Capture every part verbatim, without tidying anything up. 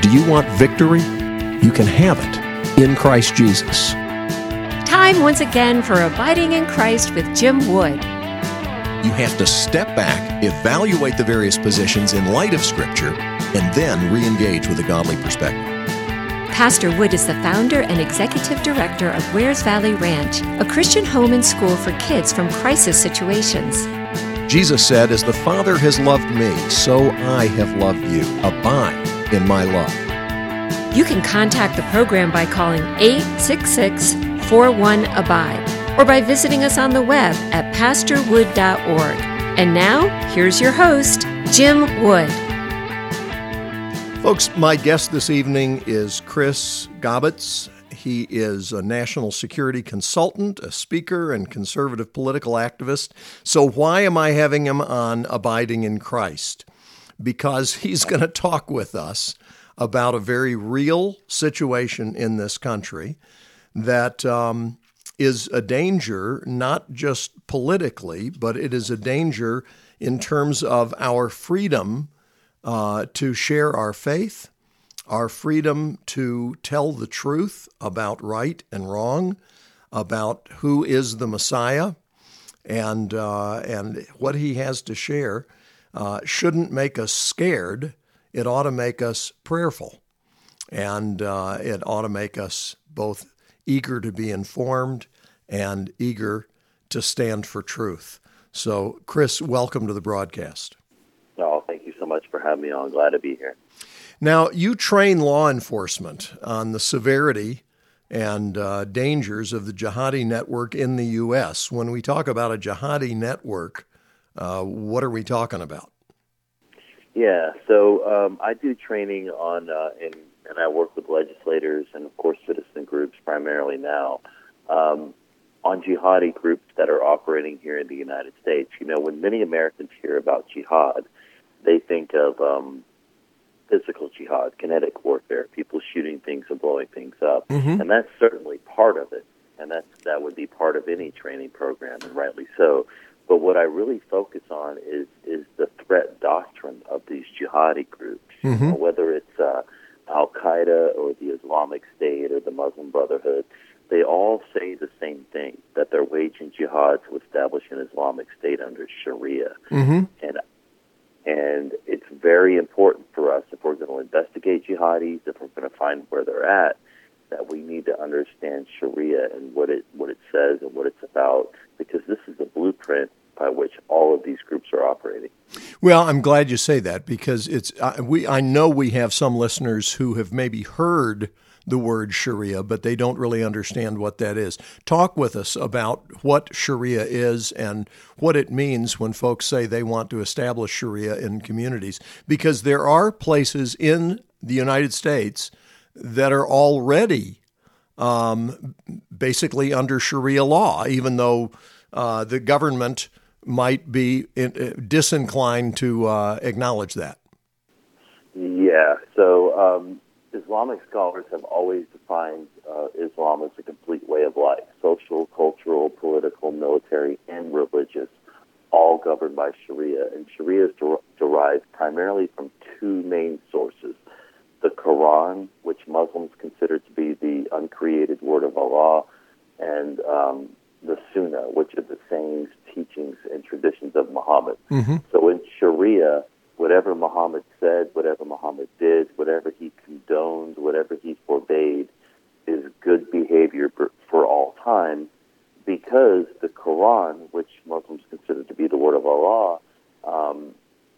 Do you want victory? You can have it in Christ Jesus. Time once again for Abiding in Christ with Jim Wood. You have to step back, evaluate the various positions in light of Scripture, and then re-engage with a godly perspective. Pastor Wood is the founder and executive director of Wares Valley Ranch, a Christian home and school for kids from crisis situations. Jesus said, "As the Father has loved me, so I have loved you. Abide in my love." You can contact the program by calling eight six six, four one, ABIDE or by visiting us on the web at pastor wood dot org. And now, here's your host, Jim Wood. Folks, my guest this evening is Chris Gobbets. He is a national security consultant, a speaker, and conservative political activist. So why am I having him on Abiding in Christ? Because he's going to talk with us about a very real situation in this country that um, is a danger, not just politically, but it is a danger in terms of our freedom uh, to share our faith, our freedom to tell the truth about right and wrong, about who is the Messiah, and uh, and what he has to share uh, shouldn't make us scared. It ought to make us prayerful, and uh, it ought to make us both eager to be informed and eager to stand for truth. So, Chris, welcome to the broadcast. Oh, thank you so much for having me on. Glad to be here. Now, you train law enforcement on the severity and uh, dangers of the jihadi network in the U S. When we talk about a jihadi network, uh, what are we talking about? Yeah, so um, I do training on, uh, in, and I work with legislators and, of course, citizen groups primarily now, um, on jihadi groups that are operating here in the United States. You know, when many Americans hear about jihad, they think of um, physical jihad, kinetic warfare, people shooting things and blowing things up. Mm-hmm. And that's certainly part of it, and that's, that would be part of any training program, and rightly so. But what I really focus on is is the threat doctrine of these jihadi groups, mm-hmm. you know, whether it's uh, Al-Qaeda or the Islamic State or the Muslim Brotherhood. They all say the same thing, that they're waging jihad to establish an Islamic State under Sharia. Mm-hmm. And and it's very important for us, if we're going to investigate jihadis, if we're going to find where they're at, that we need to understand Sharia and what it what it says and what it's about, because this is the blueprint by which all of these groups are operating. Well, I'm glad you say that, because it's uh, we. I know we have some listeners who have maybe heard the word Sharia, but they don't really understand what that is. Talk with us about what Sharia is and what it means when folks say they want to establish Sharia in communities, because there are places in the United States that are already um, basically under Sharia law, even though uh, the government might be in, uh, disinclined to uh, acknowledge that. Yeah, so um, Islamic scholars have always defined uh, Islam as a complete way of life, social, cultural, political, military, and religious, all governed by Sharia. And Sharia is der- derived primarily from two main sources: the Quran, which Muslims consider to be the uncreated word of Allah, and um, the Sunnah, which are the sayings, teachings, and traditions of Muhammad. Mm-hmm. So in Sharia, whatever Muhammad said, whatever Muhammad did, whatever he condoned, whatever he forbade, is good behavior for all time, because the Quran, which Muslims consider to be the word of Allah, um,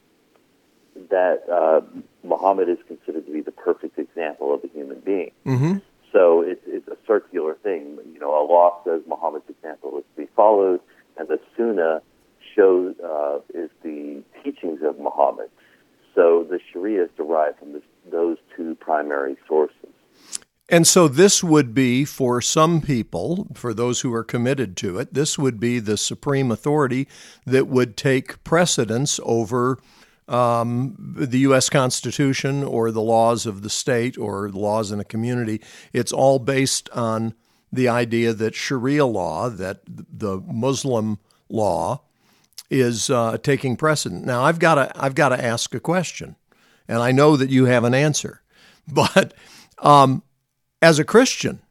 that uh, Muhammad is considered to be the perfect example of a human being. Mm-hmm. So it's, it's a circular thing. You know, Allah says Muhammad's example is to be followed, and the Sunnah shows uh, is the teachings of Muhammad. So the Sharia is derived from this, those two primary sources. And so this would be, for some people, for those who are committed to it, this would be the supreme authority that would take precedence over Um, the U S Constitution or the laws of the state or the laws in a community. It's all based on the idea that Sharia law, that the Muslim law, is uh, taking precedent. Now, I've got to I've got to ask a question, and I know that you have an answer. But um, as a Christian,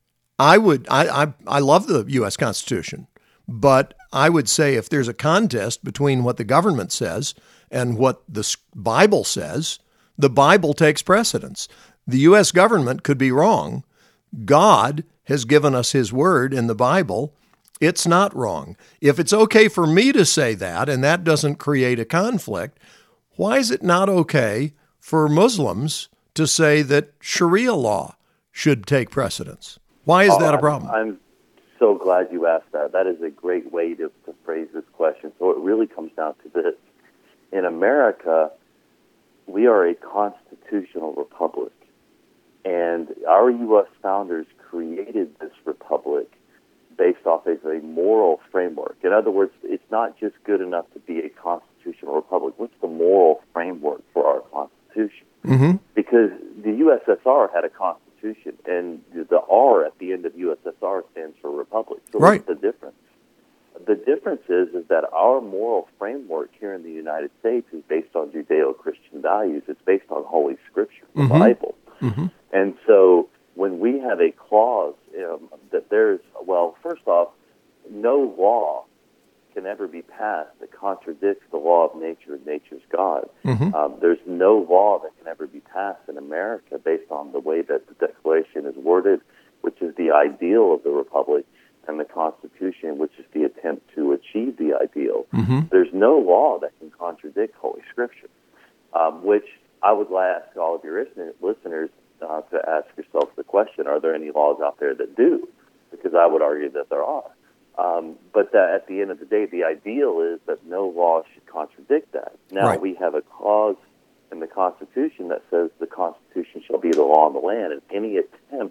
I would I, I I love the U S Constitution, but I would say if there's a contest between what the government says and what the Bible says, the Bible takes precedence. The U S government could be wrong. God has given us his word in the Bible. It's not wrong. If it's okay for me to say that and that doesn't create a conflict, why is it not okay for Muslims to say that Sharia law should take precedence? Why is oh, that a problem? I'm, I'm so glad you asked that. That is a great way to, to phrase this question. So it really comes down to this. In America, we are a constitutional republic, and our U S founders created this republic based off of a moral framework. In other words, it's not just good enough to be a constitutional republic. What's the moral framework for our Constitution? Mm-hmm. Because the U S S R had a constitution, and the R at the end of U S S R stands for republic. So right. What's the difference? The difference is, is that our moral framework here in the United States is based on Judeo-Christian values. It's based on Holy Scripture, the mm-hmm. Bible. Mm-hmm. And so when we have a clause um, that there's, well, first off, no law can ever be passed that contradicts the law of nature and nature's God. Mm-hmm. Um, there's no law that can ever be passed in America based on the way that the Declaration is worded, which is the ideal of the Republic, and the Constitution, which is the attempt to achieve the ideal. Mm-hmm. There's no law that can contradict Holy Scripture, um, which I would ask all of your listeners uh, to ask yourself the question, are there any laws out there that do? Because I would argue that there are. Um, but that at the end of the day, the ideal is that no law should contradict that. Now, right. we have a clause in the Constitution that says the Constitution shall be the law of the land, and any attempt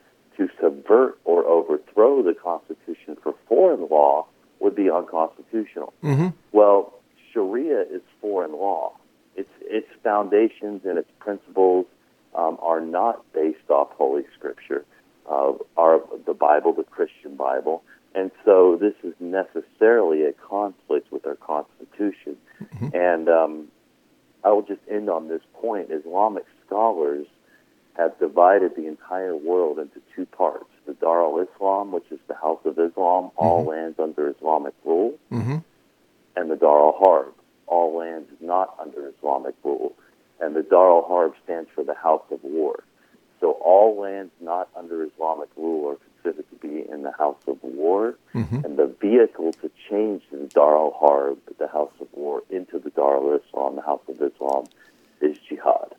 to subvert or overthrow the Constitution for foreign law would be unconstitutional. Mm-hmm. Well, Sharia is foreign law. Its its foundations and its principles um, are not based off Holy Scripture, uh, are the Bible, the Christian Bible, and so this is necessarily a conflict with our Constitution. Mm-hmm. And um, I will just end on this point. Islamic scholars have divided the entire world into two parts. The Dar al-Islam, which is the House of Islam, mm-hmm. all lands under Islamic rule, mm-hmm. and the Dar al-Harb, all lands not under Islamic rule. And the Dar al-Harb stands for the House of War. So all lands not under Islamic rule are considered to be in the House of War, mm-hmm. and the vehicle to change the Dar al-Harb, the House of War, into the Dar al-Islam, the House of Islam, is jihad.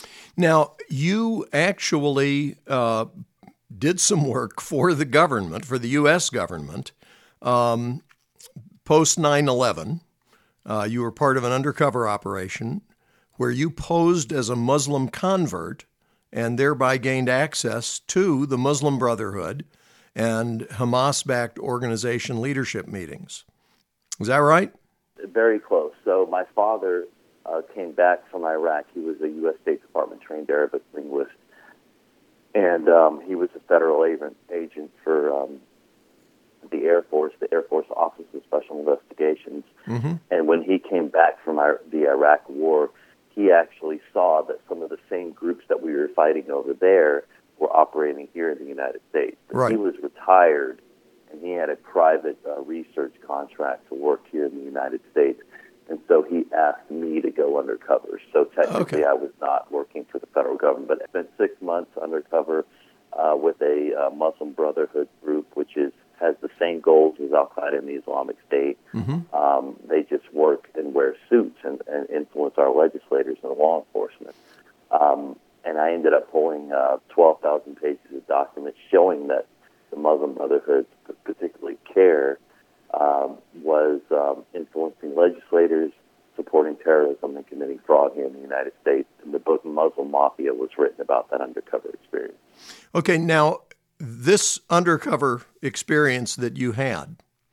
Now, you actually uh, did some work for the government, for the U S government, um, post nine eleven. Uh, you were part of an undercover operation where you posed as a Muslim convert and thereby gained access to the Muslim Brotherhood and Hamas-backed organization leadership meetings. Is that right? Very close. So my father Uh, came back from Iraq. He was a U S State Department trained Arabic linguist, and um, he was a federal agent, agent for um, the Air Force, the Air Force Office of Special Investigations. Mm-hmm. And when he came back from our, the Iraq War, he actually saw that some of the same groups that we were fighting over there were operating here in the United States. Right. He was retired, and he had a private uh, research contract to work here in the United States. And so he asked me to go undercover. So technically okay. I was not working for the federal government, but I spent six months undercover uh, with a uh, Muslim Brotherhood group, which is has the same goals as Al-Qaeda and the Islamic State. Mm-hmm. Um, they just work and wear suits and, and influence our legislators and law enforcement. Um, and I ended up pulling uh, twelve thousand pages of documents showing that the Muslim Brotherhood, particularly CARE, Um, was um, influencing legislators, supporting terrorism, and committing fraud here in the United States. And the book Muslim Mafia was written about that undercover experience. Okay, now this undercover experience that you had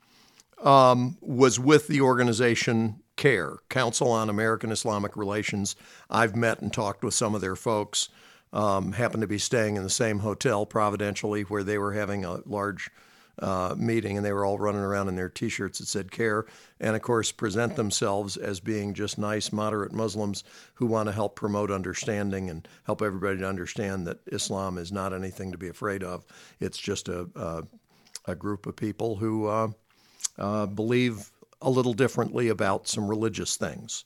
um, was with the organization CARE, Council on American Islamic Relations. I've met and talked with some of their folks, um, happened to be staying in the same hotel providentially where they were having a large uh, meeting, and they were all running around in their T-shirts that said CARE, and of course present themselves as being just nice, moderate Muslims who want to help promote understanding and help everybody to understand that Islam is not anything to be afraid of. It's just a a, a group of people who uh, uh, believe a little differently about some religious things.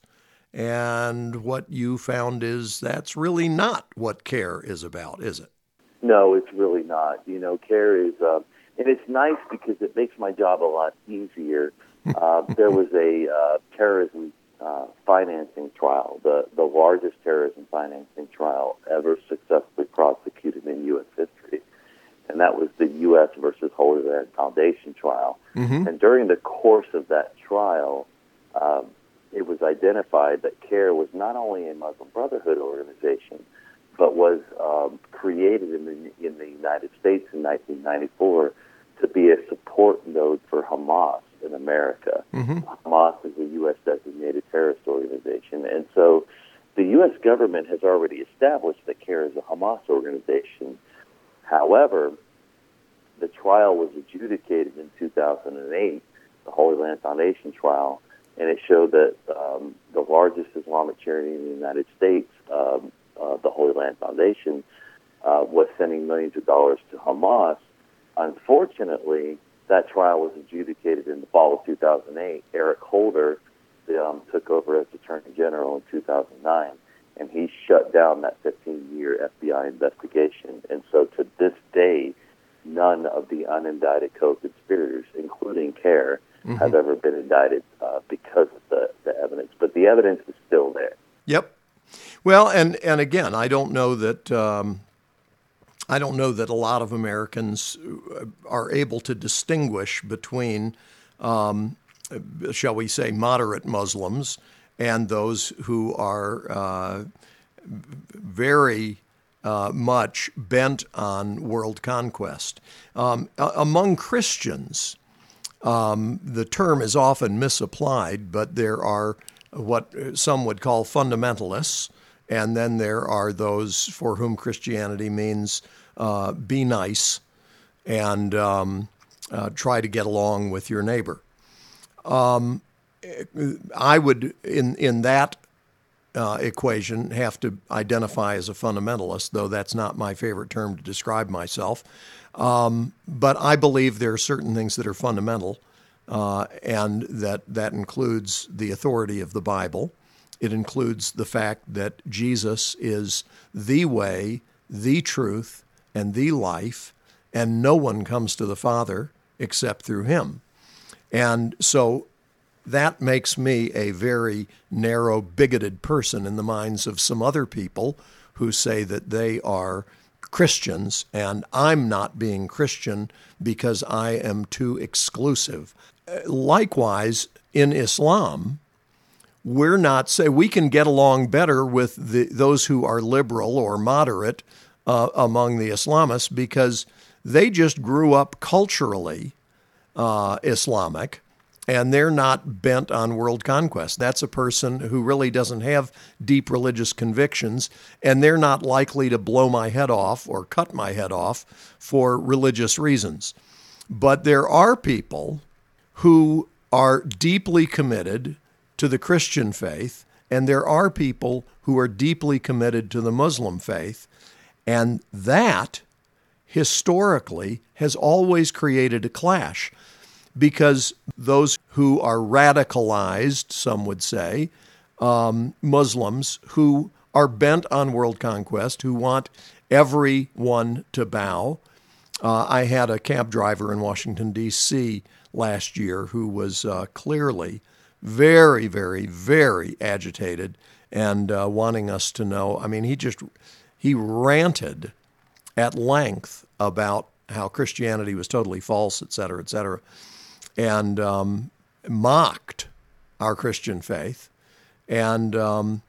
And what you found is that's really not what CARE is about, is it? No, it's really not. You know, CARE is, uh, and it's nice because it makes my job a lot easier. Uh, there was a uh, terrorism uh, financing trial, the, the largest terrorism financing trial ever successfully prosecuted in U S history. And that was the U S versus Holy Land Foundation trial. Mm-hmm. And during the course of that trial, um, it was identified that CARE was not only a Muslim Brotherhood organization, but was um, created in the, in the United States in nineteen ninety-four to be a support node for Hamas in America. Mm-hmm. Hamas is a U S designated terrorist organization. And so the U S government has already established that CARE is a Hamas organization. However, the trial was adjudicated in two thousand eight, the Holy Land Foundation trial, and it showed that um, the largest Islamic charity in the United States, um, uh, the Holy Land Foundation, uh, was sending millions of dollars to Hamas. Unfortunately, that trial was adjudicated in the fall of two thousand eight. Eric Holder um, took over as Attorney General in two thousand nine, and he shut down that fifteen-year F B I investigation. And so to this day, none of the unindicted co-conspirators, including CARE, mm-hmm. have ever been indicted uh, because of the, the evidence. But the evidence is still there. Yep. Well, and, and again, I don't know that um, I don't know that a lot of Americans are able to distinguish between, um, shall we say, moderate Muslims and those who are uh, very uh, much bent on world conquest. Um, among Christians, Um, the term is often misapplied, but there are what some would call fundamentalists, and then there are those for whom Christianity means uh, be nice and um, uh, try to get along with your neighbor. Um, I would, in in that uh, equation, have to identify as a fundamentalist, though that's not my favorite term to describe myself. Um, but I believe there are certain things that are fundamental, uh, and that that includes the authority of the Bible. It includes the fact that Jesus is the way, the truth, and the life, and no one comes to the Father except through him. And so that makes me a very narrow, bigoted person in the minds of some other people who say that they are Christians, and I'm not being Christian because I am too exclusive. Likewise, in Islam, we're not say we can get along better with the, those who are liberal or moderate uh, among the Islamists because they just grew up culturally uh, Islamic, and they're not bent on world conquest. That's a person who really doesn't have deep religious convictions, and they're not likely to blow my head off or cut my head off for religious reasons. But there are people who are deeply committed to the Christian faith, and there are people who are deeply committed to the Muslim faith, and that historically has always created a clash. Because those who are radicalized, some would say, um, Muslims who are bent on world conquest, who want everyone to bow. Uh, I had a cab driver in Washington, D C last year who was uh, clearly very, very, very agitated and uh, wanting us to know. I mean, he just, he ranted at length about how Christianity was totally false, et cetera, et cetera. And um, mocked our Christian faith. And um,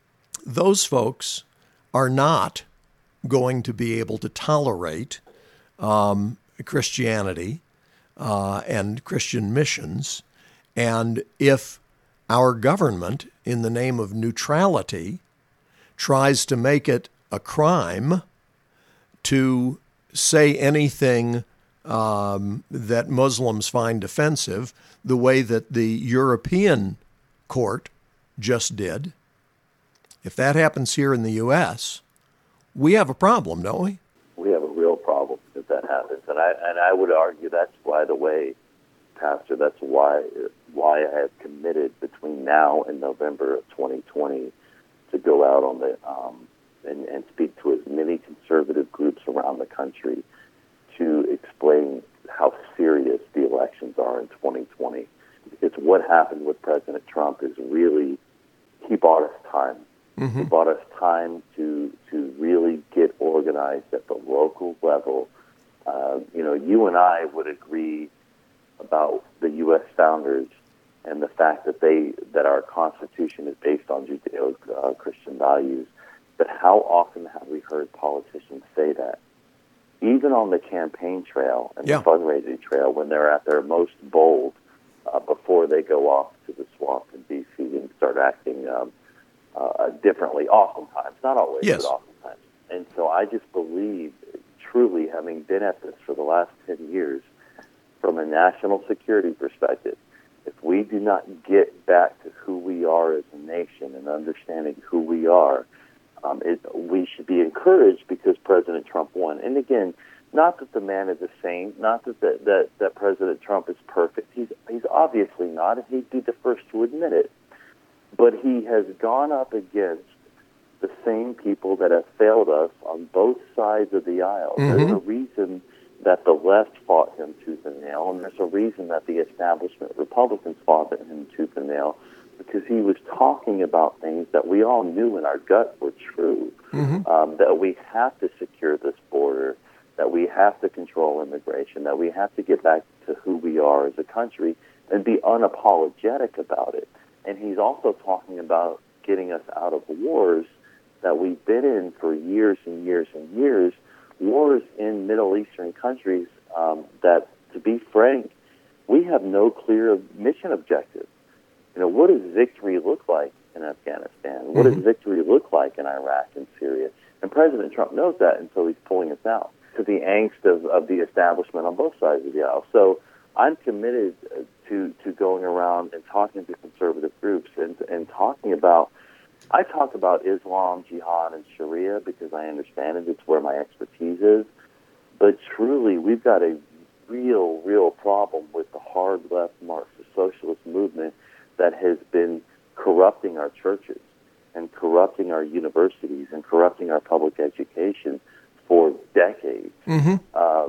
those folks are not going to be able to tolerate um, Christianity uh, and Christian missions. And if our government, in the name of neutrality, tries to make it a crime to say anything um, that Muslims find offensive, the way that the European court just did, if that happens here in the U S, we have a problem, don't we? We have a real problem if that happens. And I and I would argue that's, by the way, Pastor, that's why why I have committed between now and November of twenty twenty to go out on the um, and, and speak to as many conservative groups around the country to explain how serious the elections are in twenty twenty. Because what happened with President Trump is really, he bought us time. Mm-hmm. He bought us time to to really get organized at the local level. Uh, you know, you and I would agree about the U S founders and the fact that they that our Constitution is based on Judeo-Christian values. But how often have we heard politicians say that? Even on the campaign trail and yeah. the fundraising trail, when they're at their most bold, uh, before they go off to the swamp in D C and start acting um, uh, differently, oftentimes, not always, yes. but oftentimes. And so I just believe, truly, having been at this for the last ten years, from a national security perspective, if we do not get back to who we are as a nation and understanding who we are, um, it, we should be encouraged because President Trump won. And again, not that the man is a saint, not that the, that, that President Trump is perfect. He's he's obviously not, and he'd be the first to admit it. But he has gone up against the same people that have failed us on both sides of the aisle. Mm-hmm. There's a reason that the left fought him tooth and nail, and there's a reason that the establishment Republicans fought him tooth and nail, because he was talking about things that we all knew in our gut were true, mm-hmm. um, that we have to secure this border, that we have to control immigration, that we have to get back to who we are as a country and be unapologetic about it. And he's also talking about getting us out of wars that we've been in for years and years and years, wars in Middle Eastern countries um, that, to be frank, we have no clear mission objective. You know, what does victory look like in Afghanistan? What mm-hmm. does victory look like in Iraq and Syria? And President Trump knows that, and so he's pulling us out to the angst of, of the establishment on both sides of the aisle. So I'm committed to, to going around and talking to conservative groups and, and talking about, I talk about Islam, jihad, and Sharia because I understand it. It's where my expertise is. But truly, we've got a real, real problem with the hard left Marxist socialist movement that has been corrupting our churches and corrupting our universities and corrupting our public education for decades. Mm-hmm. Uh,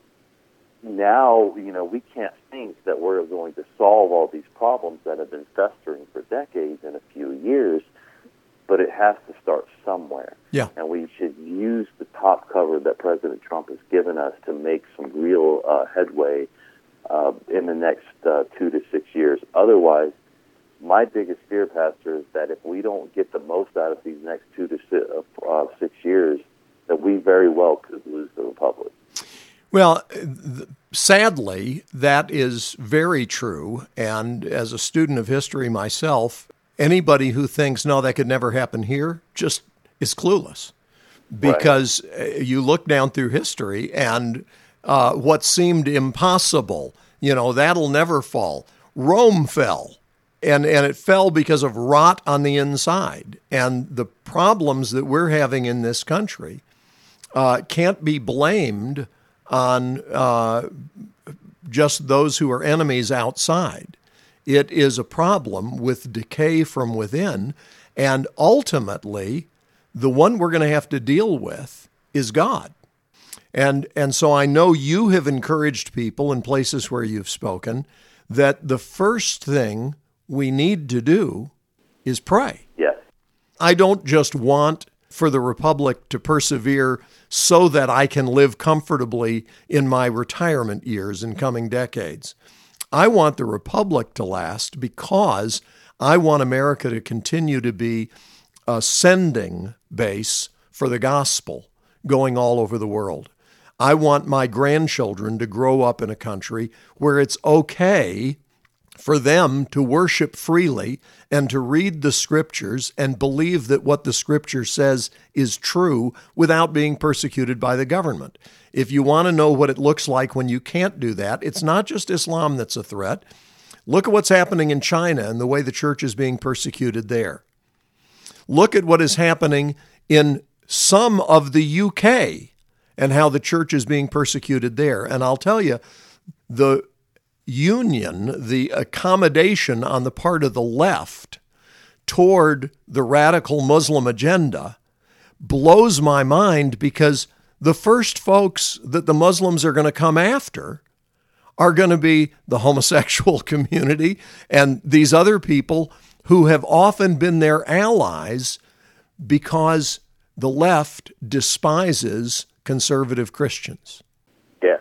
now, you know, we can't think that we're going to solve all these problems that have been festering for decades in a few years, but it has to start somewhere. Yeah. And we should use the top cover that President Trump has given us to make some real uh, headway uh, in the next uh, two to six years. Otherwise, my biggest fear, Pastor, is that if we don't get the most out of these next two to six, uh, six years, that we very well could lose the republic. Well, th- sadly, that is very true. And as a student of history myself, anybody who thinks, no, that could never happen here, just is clueless. Because right. you look down through history and uh, what seemed impossible, you know, that'll never fall. Rome fell. And and it fell because of rot on the inside. And the problems that we're having in this country uh, can't be blamed on uh, just those who are enemies outside. It is a problem with decay from within. And ultimately, the one we're going to have to deal with is God. And, and so I know you have encouraged people in places where you've spoken that the first thing we need to do is pray. Yes. I don't just want for the Republic to persevere so that I can live comfortably in my retirement years in coming decades. I want the Republic to last because I want America to continue to be a sending base for the gospel going all over the world. I want my grandchildren to grow up in a country where it's okay for them to worship freely and to read the Scriptures and believe that what the Scripture says is true without being persecuted by the government. If you want to know what it looks like when you can't do that, it's not just Islam that's a threat. Look at what's happening in China and the way the church is being persecuted there. Look at what is happening in some of the U K and how the church is being persecuted there. And I'll tell you, the union, the accommodation on the part of the left toward the radical Muslim agenda blows my mind, because the first folks that the Muslims are going to come after are going to be the homosexual community and these other people who have often been their allies because the left despises conservative Christians. Yes.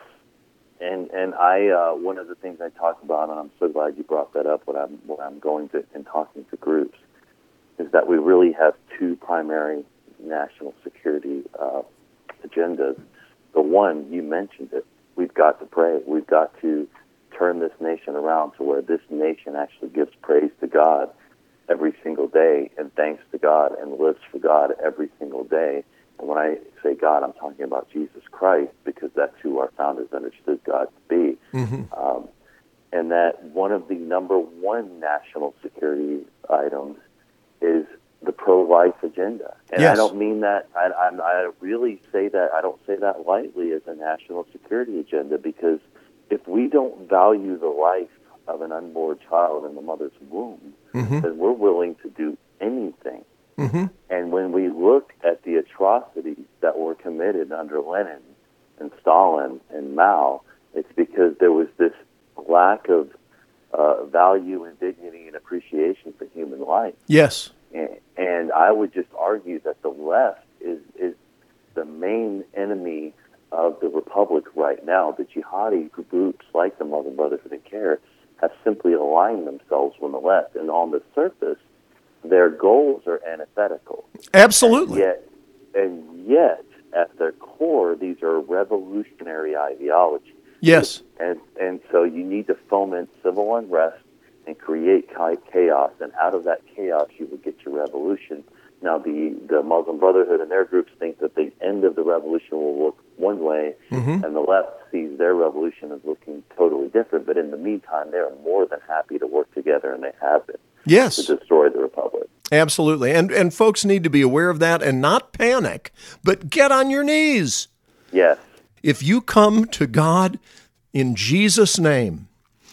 And and I uh, one of the things I talk about, and I'm so glad you brought that up when I'm, when I'm going to and talking to groups, is that we really have two primary national security uh, agendas. The one, you mentioned it, we've got to pray. We've got to turn this nation around to where this nation actually gives praise to God every single day and thanks to God and lives for God every single day. And when I say God, I'm talking about Jesus Christ, because that's who our founders understood God to be. Mm-hmm. Um, and that one of the number one national security items is the pro-life agenda. And yes. I don't mean that, I, I, I really say that, I don't say that lightly as a national security agenda, because if we don't value the life of an unborn child in the mother's womb, mm-hmm. then we're willing to do anything. Mm-hmm. And when we look at the atrocities that were committed under Lenin and Stalin and Mao, it's because there was this lack of uh, value and dignity and appreciation for human life. Yes. And, and I would just argue that the left is, is the main enemy of the Republic right now. The jihadi groups like the Muslim Brotherhood and CAIR have simply aligned themselves with the left. And on the surface, their goals are antithetical. Absolutely. And yet, and yet, at their core, these are revolutionary ideologies. Yes. And and so you need to foment civil unrest and create chaos, and out of that chaos, you will get your revolution. Now, the, the Muslim Brotherhood and their groups think that the end of the revolution will look one way, mm-hmm. and the left sees their revolution as looking totally different. But in the meantime, they are more than happy to work together, and they have been. Yes. To destroy the Republic. Absolutely. And and folks need to be aware of that and not panic, but get on your knees. Yes. If you come to God in Jesus' name,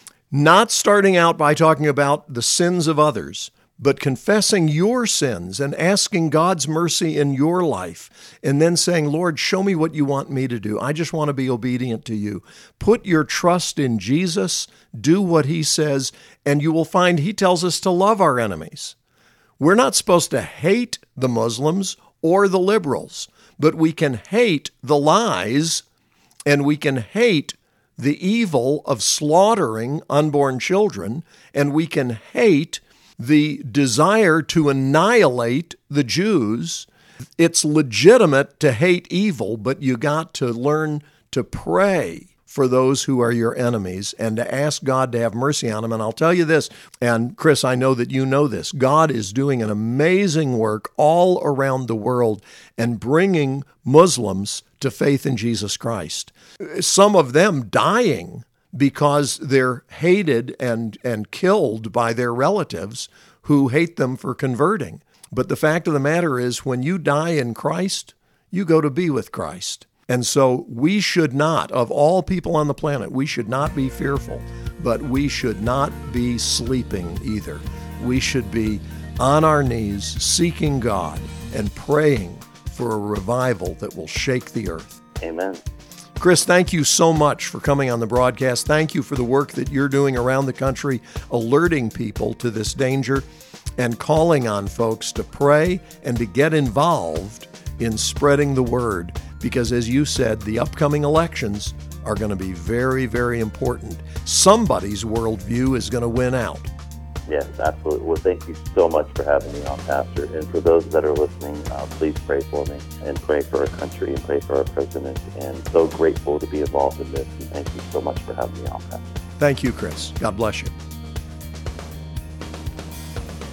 not starting out by talking about the sins of others, but confessing your sins and asking God's mercy in your life, and then saying, Lord, show me what you want me to do. I just want to be obedient to you. Put your trust in Jesus, do what he says, and you will find he tells us to love our enemies. We're not supposed to hate the Muslims or the liberals, but we can hate the lies, and we can hate the evil of slaughtering unborn children, and we can hate the desire to annihilate the Jews. It's legitimate to hate evil, but you got to learn to pray for those who are your enemies and to ask God to have mercy on them. And I'll tell you this, and Chris, I know that you know this, God is doing an amazing work all around the world and bringing Muslims to faith in Jesus Christ. Some of them dying because they're hated and, and killed by their relatives who hate them for converting. But the fact of the matter is, when you die in Christ, you go to be with Christ. And so we should not, of all people on the planet, we should not be fearful, but we should not be sleeping either. We should be on our knees, seeking God and praying for a revival that will shake the earth. Amen. Chris, thank you so much for coming on the broadcast. Thank you for the work that you're doing around the country, alerting people to this danger and calling on folks to pray and to get involved in spreading the word. Because as you said, the upcoming elections are going to be very, very important. Somebody's worldview is going to win out. Yes, absolutely. Well, thank you so much for having me on, Pastor. And for those that are listening, uh, please pray for me and pray for our country and pray for our president. And so grateful to be involved in this. And thank you so much for having me on, Pastor. Thank you, Chris. God bless you.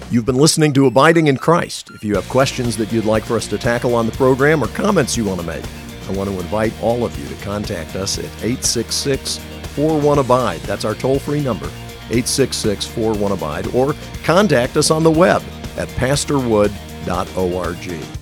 You've been listening to Abiding in Christ. If you have questions that you'd like for us to tackle on the program or comments you want to make, I want to invite all of you to contact us at eight six six, four one, ABIDE. That's our toll-free number, eight six six, four one, ABIDE, or contact us on the web at pastor wood dot org.